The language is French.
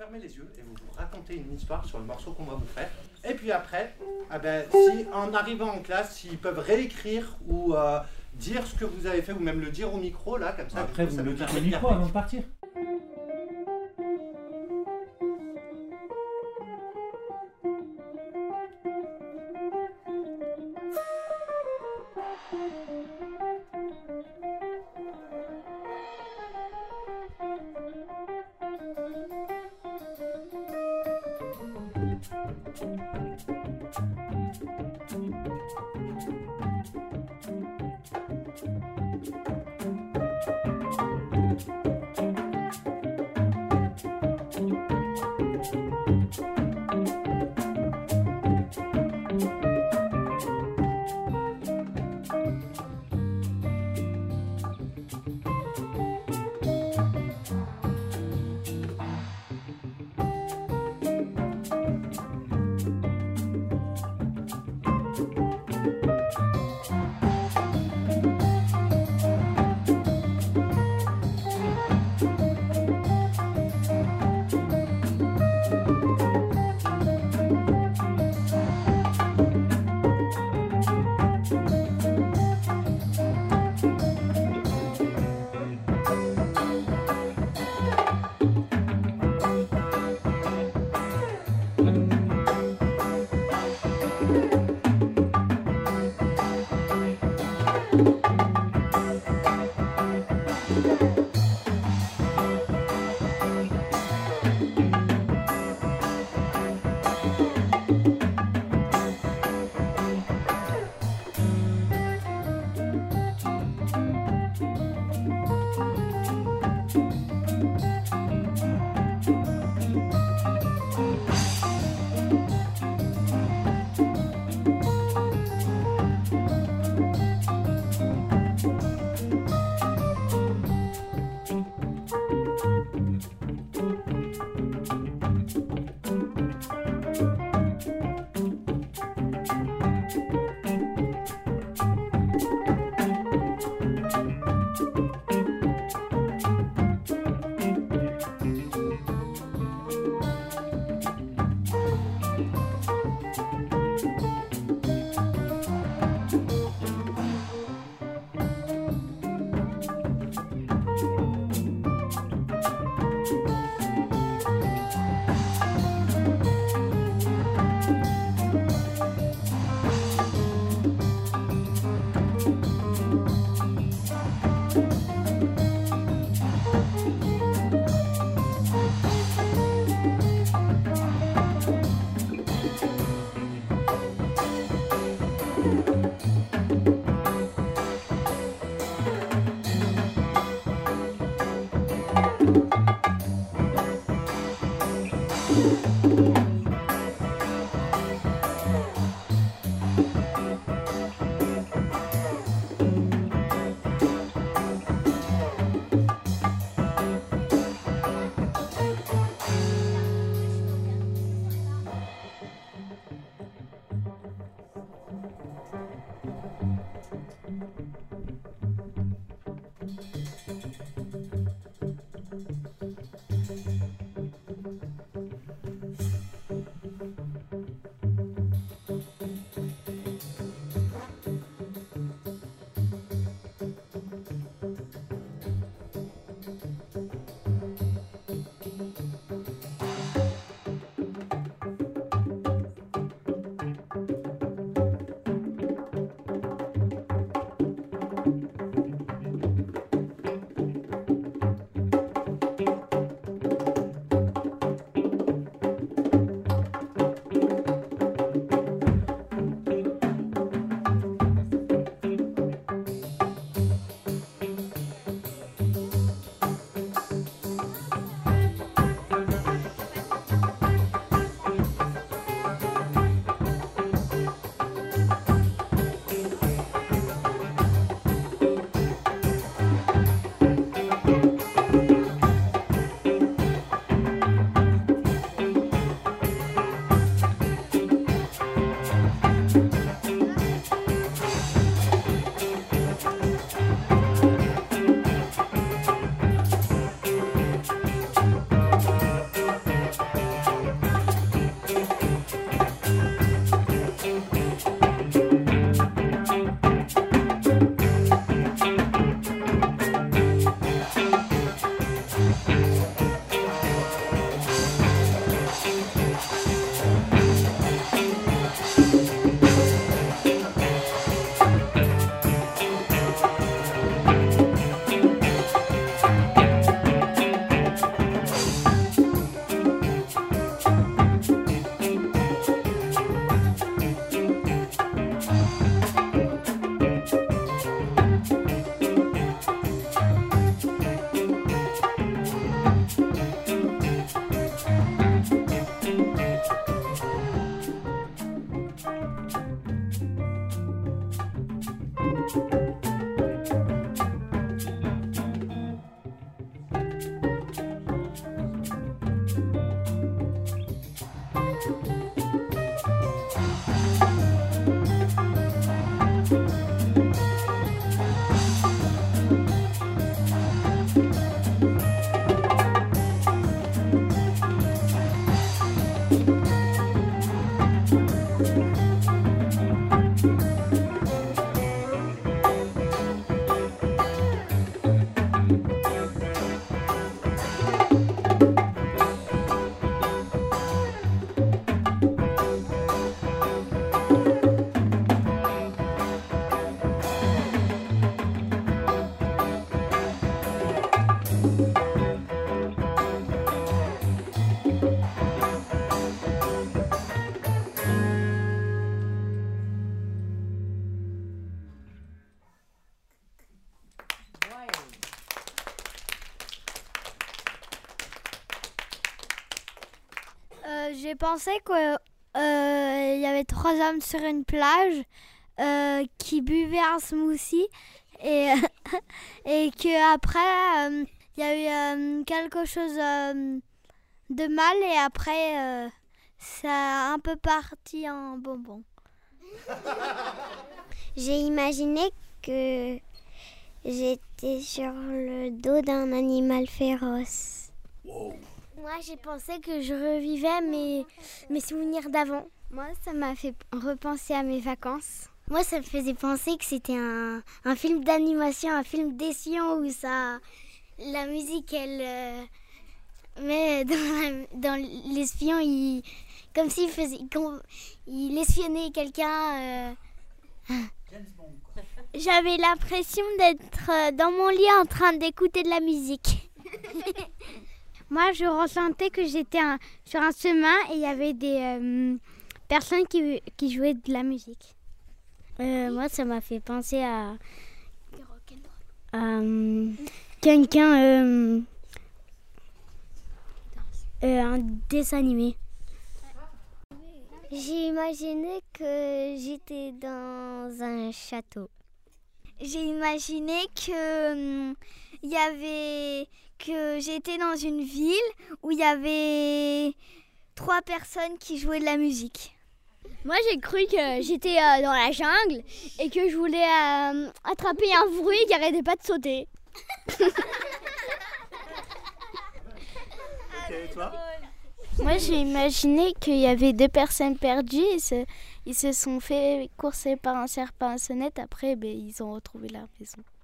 fermez les yeux et vous vous racontez une histoire sur le morceau qu'on va vous faire. Et puis après, si en arrivant en classe, s'ils peuvent réécrire ou dire ce que vous avez fait ou même le dire au micro là, comme ça. Après, vous le dites au micro avant de partir. J'ai pensé qu'il y avait 3 hommes sur une plage qui buvaient un smoothie et, et qu'après il y a eu quelque chose de mal et après ça a un peu parti en bonbon. J'ai imaginé que j'étais sur le dos d'un animal féroce. Wow. Moi, j'ai pensé que je revivais mes souvenirs d'avant. Moi, ça m'a fait repenser à mes vacances. Moi, ça me faisait penser que c'était un film d'animation, un film d'action où la musique, elle met dans l'espion, comme s'il il espionnait quelqu'un. J'avais l'impression d'être dans mon lit en train d'écouter de la musique. Moi, je ressentais que j'étais sur un chemin et il y avait des personnes qui jouaient de la musique. Moi, ça m'a fait penser à quelqu'un, un dessin animé. J'ai imaginé que j'étais dans un château. J'ai imaginé que j'étais dans une ville où il y avait 3 personnes qui jouaient de la musique. Moi, j'ai cru que j'étais dans la jungle et que je voulais attraper un fruit qui arrêtait pas de sauter. Et toi? Moi, j'ai imaginé qu'il y avait 2 personnes perdues. Ils se sont fait courser par un cerf, par un sonnette. Après, ils ont retrouvé leur maison.